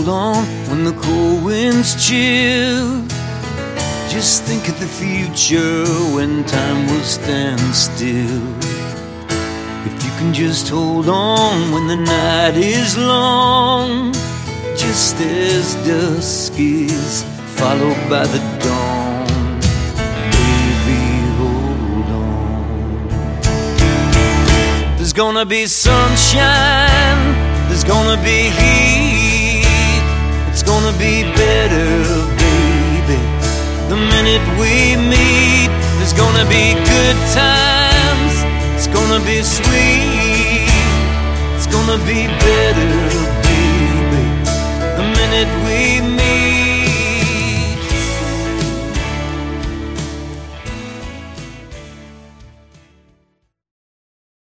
hold on when the cold winds chill. Just think of the future when time will stand still. If you can just hold on when the night is long, just as dusk is followed by the dawn. Baby, hold on. There's gonna be sunshine, there's gonna be heat. It's gonna be better, baby, the minute we meet. There's gonna be good times, it's gonna be sweet. It's gonna be better, baby, the minute we meet.